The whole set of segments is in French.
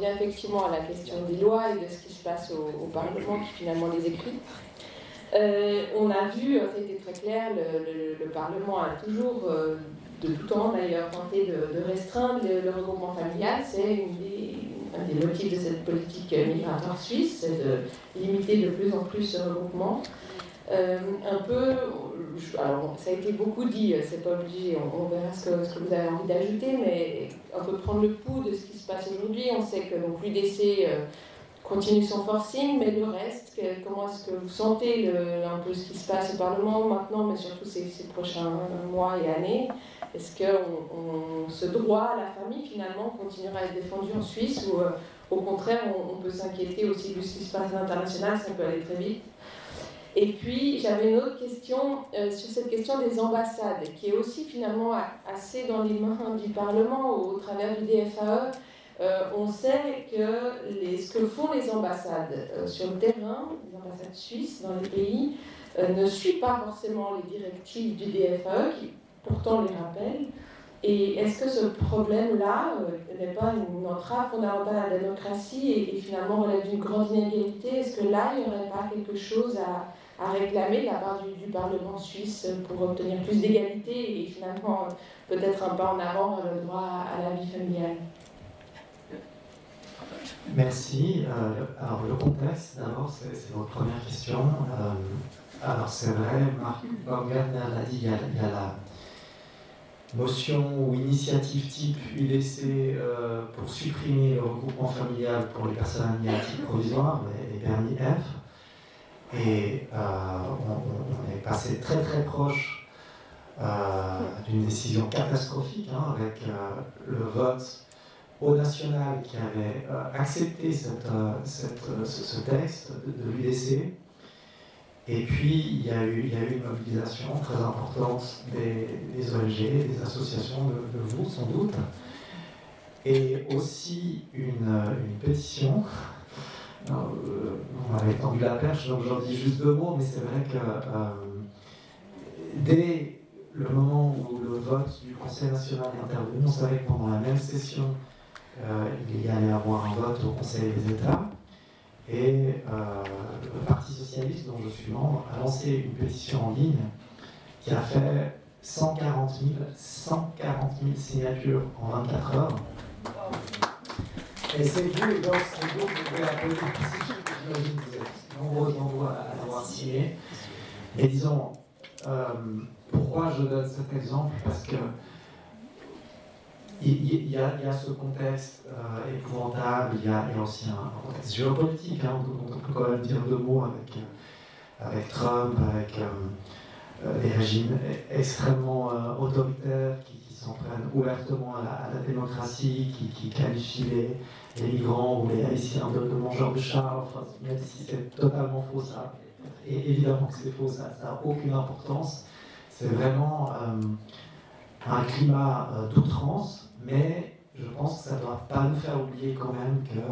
revient effectivement à la question des lois et de ce qui se passe au Parlement qui finalement les écrit. On a vu, ça a été très clair, le Parlement a toujours, de tout temps d'ailleurs, tenté de restreindre le regroupement familial. C'est un des motifs de cette politique migratoire suisse, c'est de limiter de plus en plus ce regroupement. Alors ça a été beaucoup dit, c'est pas obligé, on verra ce que vous avez envie d'ajouter, mais un peu prendre le pouls de ce qui se passe aujourd'hui. On sait que l'UDC continue son forcing, mais le reste, comment est-ce que vous sentez un peu ce qui se passe au Parlement maintenant, mais surtout ces prochains mois et années? Est-ce que ce droit à la famille finalement continuera à être défendu en Suisse, ou au contraire on peut s'inquiéter aussi de ce qui se passe à l'international, ça peut aller très vite? Et puis, j'avais une autre question sur cette question des ambassades, qui est aussi finalement assez dans les mains du Parlement au travers du DFAE. On sait que ce que font les ambassades sur le terrain, les ambassades suisses dans les pays, ne suivent pas forcément les directives du DFAE, qui pourtant les rappellent. Et est-ce que ce problème-là n'est pas une entrave fondamentale à la démocratie et finalement relève d'une grande inégalité? Est-ce que là, il n'y aurait pas quelque chose à réclamer de la part du Parlement suisse pour obtenir plus d'égalité et finalement peut-être un pas en avant vers le droit à la vie familiale? Merci. Alors le contexte, d'abord, c'est votre première question. Alors c'est vrai, Marc Baumgartner l'a dit, il y a la motion ou initiative type UDC pour supprimer le regroupement familial pour les personnes admises à titre provisoire, les permis F. Et on est passé très très proche d'une décision catastrophique, avec le vote au national qui avait accepté ce texte de l'UDC. Et puis il y a eu une mobilisation très importante des ONG, des associations de vous sans doute, et aussi une pétition. On avait tendu la perche, donc j'en dis juste deux mots, mais c'est vrai que dès le moment où le vote du Conseil national est intervenu, on savait que pendant la même session, il y allait avoir un vote au Conseil des États, et le Parti socialiste, dont je suis membre, a lancé une pétition en ligne qui a fait 140 000 signatures en 24 heures. Et c'est vous, donc vous pouvez applaudir, j'imagine que vous êtes nombreux à l'avoir signé. Et disons, pourquoi je donne cet exemple? Parce que il y a ce contexte épouvantable, il y a aussi un contexte géopolitique, dont on peut quand même dire deux mots avec Trump, avec des régimes extrêmement autoritaires qui s'en prennent ouvertement à la démocratie, qui qualifient les migrants ou les Haïtiens de mangeurs de chats, même si c'est totalement faux, ça. Et évidemment que c'est faux, ça n'a aucune importance. C'est vraiment un climat d'outrance, mais je pense que ça ne doit pas nous faire oublier quand même que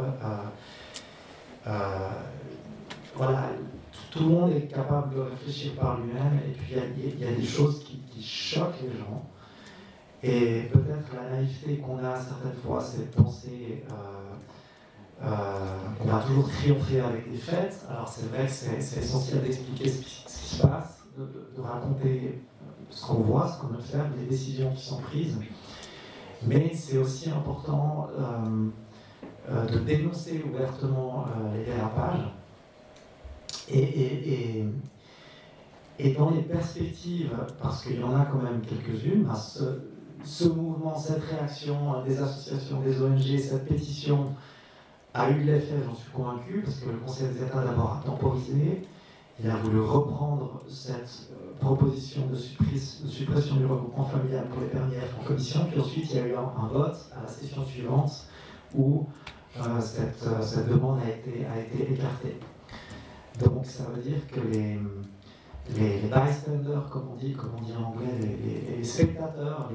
voilà, tout le monde est capable de réfléchir par lui-même, et puis il y a des choses qui choquent les gens. Et peut-être la naïveté qu'on a certaines fois, c'est de penser qu'on va toujours triompher avec des faits. Alors c'est vrai que c'est essentiel d'expliquer ce qui se passe, de raconter ce qu'on voit, ce qu'on observe, les décisions qui sont prises. Mais c'est aussi important de dénoncer ouvertement les dérapages. Et dans les perspectives, parce qu'il y en a quand même quelques-unes, ce mouvement, cette réaction des associations, des ONG, cette pétition a eu de l'effet, j'en suis convaincu, parce que le Conseil des États d'abord a temporisé, il a voulu reprendre cette proposition de suppression du regroupement familial pour les permis F en commission, puis ensuite il y a eu un vote à la session suivante où cette demande a été écartée. Donc ça veut dire que les bystanders, comme on dit en anglais, les spectateurs,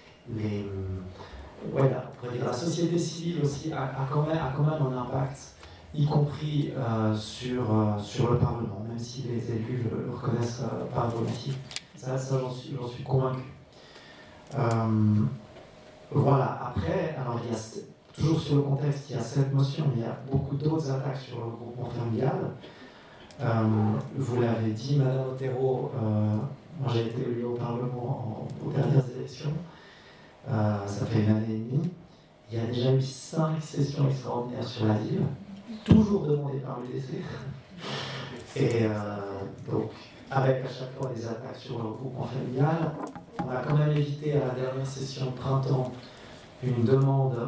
on pourrait dire la société civile aussi a quand même un impact, y compris sur le Parlement, même si les élus le reconnaissent pas volontiers. Ça j'en suis convaincu. Voilà, après, alors il y a toujours sur le contexte, il y a cette motion, mais il y a beaucoup d'autres attaques sur le regroupement familial. Vous l'avez dit, Madame Otero, moi j'ai été élu au Parlement aux dernières élections, ça fait une année et demie. Il y a déjà eu 5 sessions extraordinaires sur l'asile, toujours demandées par l'UDC. Et donc, avec à chaque fois des attaques sur le regroupement familial, on a quand même évité à la dernière session de printemps une demande,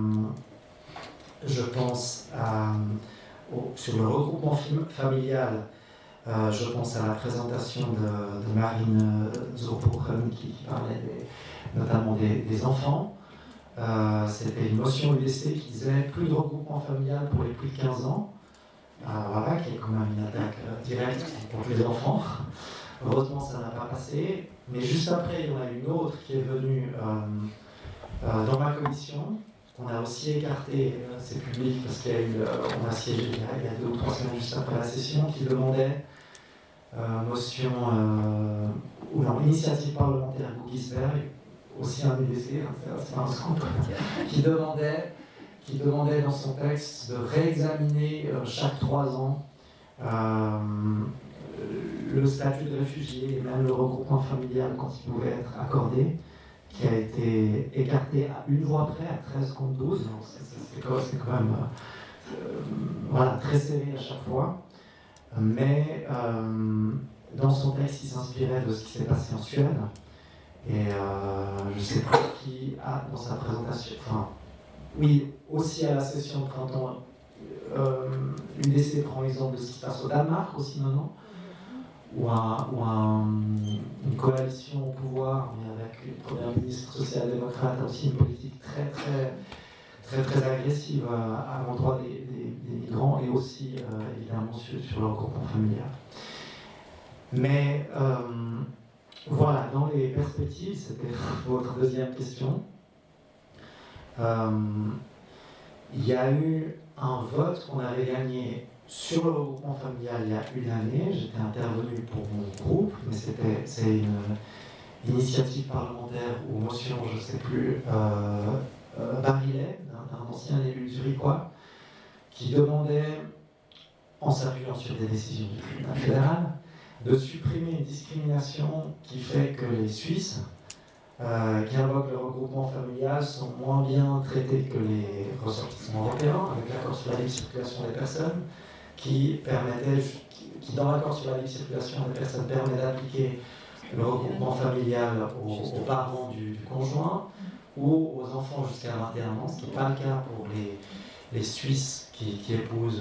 je pense, sur le regroupement familial. Je pense à la présentation de Marine Zopoukhan qui parlait notamment des enfants. C'était une motion UDC qui disait plus de regroupement familial pour les plus de 15 ans. Voilà, qui est quand même une attaque directe contre les enfants. Heureusement, ça n'a pas passé. Mais juste après, il y en a une autre qui est venue dans ma commission. On a aussi écarté, c'est public parce qu'on a siégé il y a 2 ou 3 semaines juste après la session, qui demandait motion ou non, initiative parlementaire Guggisberg, aussi un UDC, c'est pas un scandale, qui demandait dans son texte de réexaminer chaque 3 ans le statut de réfugié et même le regroupement familial quand il pouvait être accordé, qui a été écarté à une voix près, à 13 contre 12. Donc c'est quand même voilà, très serré à chaque fois. Mais dans son texte, il s'inspirait de ce qui s'est passé en Suède. Et je ne sais pas qui a dans sa présentation, enfin, oui, aussi à la session de printemps, l'UDC prend l'exemple de ce qui se passe au Danemark aussi maintenant, où une coalition au pouvoir, mais avec une première ministre social-démocrate, a aussi une politique très agressive à l'endroit des migrants et aussi évidemment sur leur regroupement familial. Mais voilà, dans les perspectives, c'était votre deuxième question. Il y a eu un vote qu'on avait gagné sur le regroupement familial il y a une année. J'étais intervenu pour mon groupe, mais c'est une initiative parlementaire ou motion, je ne sais plus, Barillet, d'un ancien élu zurichois, qui demandait, en s'appuyant sur des décisions du tribunal fédéral, de supprimer une discrimination qui fait que les Suisses qui invoquent le regroupement familial sont moins bien traités que les ressortissants européens, avec l'accord sur la libre circulation des personnes, qui dans l'accord sur la libre circulation des personnes permet d'appliquer le regroupement familial aux parents du conjoint ou aux enfants jusqu'à 21 ans, ce qui n'est pas le cas pour les Suisses qui épousent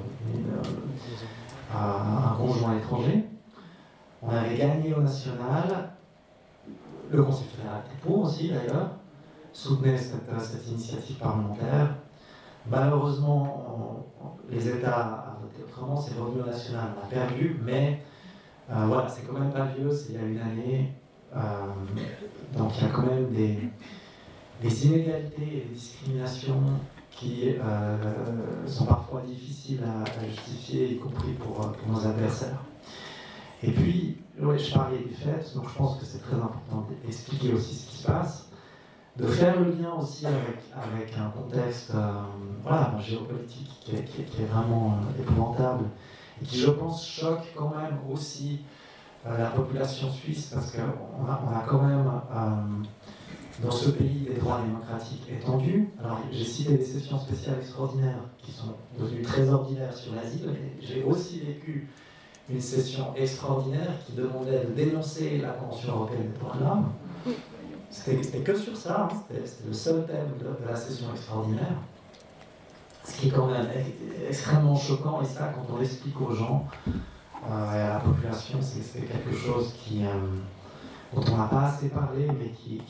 un conjoint étranger. On avait gagné au national, le Conseil fédéral était pour aussi d'ailleurs, soutenait cette initiative parlementaire. Malheureusement, les États ont voté autrement, c'est revenu au national, on a perdu, mais voilà, c'est quand même pas vieux, c'est il y a une année, donc il y a quand même des inégalités et des discriminations qui sont parfois difficiles à justifier, y compris pour nos adversaires. Et puis, ouais, je parlais des fêtes, donc je pense que c'est très important d'expliquer aussi ce qui se passe, de faire le lien aussi avec un contexte géopolitique qui est vraiment épouvantable et qui, je pense, choque quand même aussi la population suisse, parce qu'on a quand même dans ce pays des droits démocratiques étendus. Alors, j'ai cité des sessions spéciales extraordinaires qui sont devenues très ordinaires sur l'asile, mais j'ai aussi vécu une session extraordinaire qui demandait de dénoncer la Convention européenne des droits de l'homme. C'était que sur ça, hein. C'était le seul thème de la session extraordinaire. Ce qui est quand même extrêmement choquant, et ça, quand on l'explique aux gens et à la population, c'est quelque chose dont on n'a pas assez parlé, mais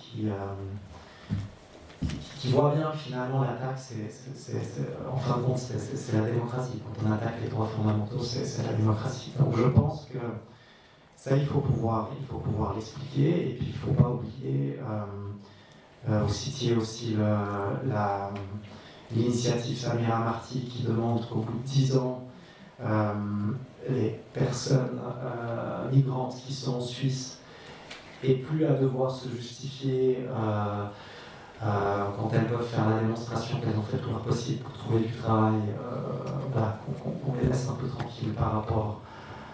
qui voit bien finalement l'attaque, en fin de compte, c'est la démocratie. Quand on attaque les droits fondamentaux, c'est la démocratie. Donc je pense que ça, il faut pouvoir l'expliquer, et puis il ne faut pas oublier, vous citiez aussi l'initiative Samira Marti qui demande qu'au bout de 10 ans, les personnes migrantes qui sont en Suisse aient plus à devoir se justifier quand elles peuvent faire la démonstration qu'elles ont fait tout leur possible pour trouver du travail, voilà, qu'on les laisse un peu tranquilles par rapport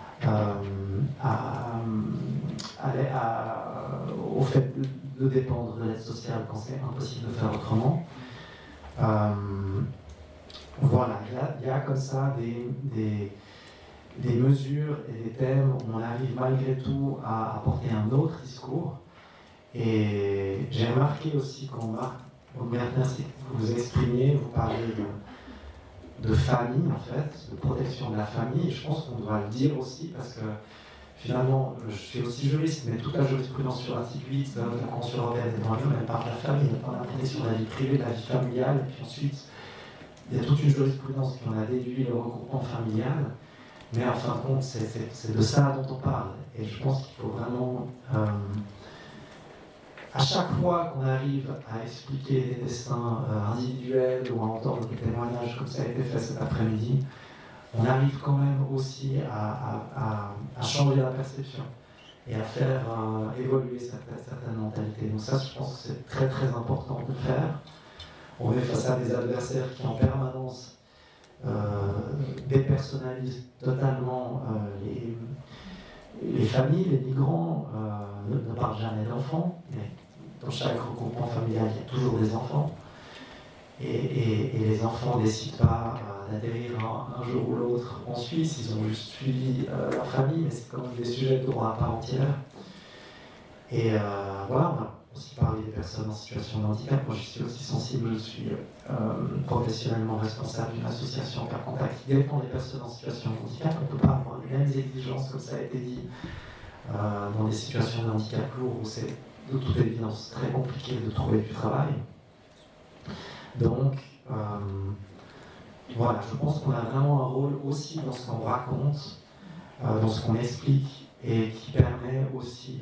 au fait de dépendre de l'aide sociale quand c'est impossible de faire autrement. Voilà, il y a comme ça des mesures et des thèmes où on arrive malgré tout à apporter un autre discours. Et j'ai remarqué aussi quand vous vous exprimiez, vous parlez de famille en fait, de protection de la famille, et je pense qu'on doit le dire aussi parce que finalement, je suis aussi juriste, mais toute la jurisprudence sur l'article 8 de la Convention européenne des droits de l'homme, elle parle de la famille, elle parle de la protection de la vie privée, de la vie familiale, et puis ensuite, il y a toute une jurisprudence qui en a déduit le regroupement familial, mais en fin de compte, c'est de ça dont on parle, et je pense qu'il faut vraiment... à chaque fois qu'on arrive à expliquer des destins individuels ou à entendre des témoignages comme ça a été fait cet après-midi, on arrive quand même aussi à changer la perception et à faire évoluer certaines mentalités. Donc ça, je pense que c'est très très important de le faire. On est face à des adversaires qui en permanence dépersonnalisent totalement les familles, les migrants ne parlent jamais d'enfants, mais dans chaque regroupement familial, il y a toujours des enfants. Et les enfants ne décident pas d'atterrir un jour ou l'autre en Suisse, ils ont juste suivi leur famille, mais c'est quand même des sujets de droit à part entière. Et voilà, on a aussi parlé des personnes en situation de handicap. Moi, je suis aussi sensible, je suis professionnellement responsable d'une association Cas Contact qui défend les personnes en situation de handicap. On ne peut pas avoir les mêmes exigences, comme ça a été dit, dans des situations de handicap lourd où c'est de toute évidence très compliqué de trouver du travail. Donc, voilà, je pense qu'on a vraiment un rôle aussi dans ce qu'on raconte, dans ce qu'on explique, et qui permet aussi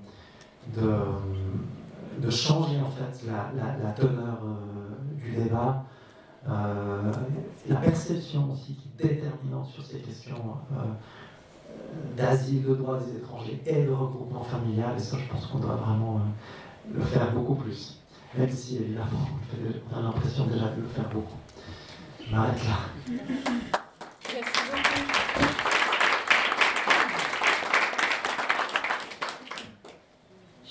de changer en fait la teneur du débat, la perception aussi qui est déterminante sur ces questions d'asile, de droits des étrangers et de regroupement familial, et ça je pense qu'on doit vraiment le faire beaucoup plus. Même si, évidemment, on a l'impression déjà de le faire beaucoup. Je m'arrête là. Merci beaucoup.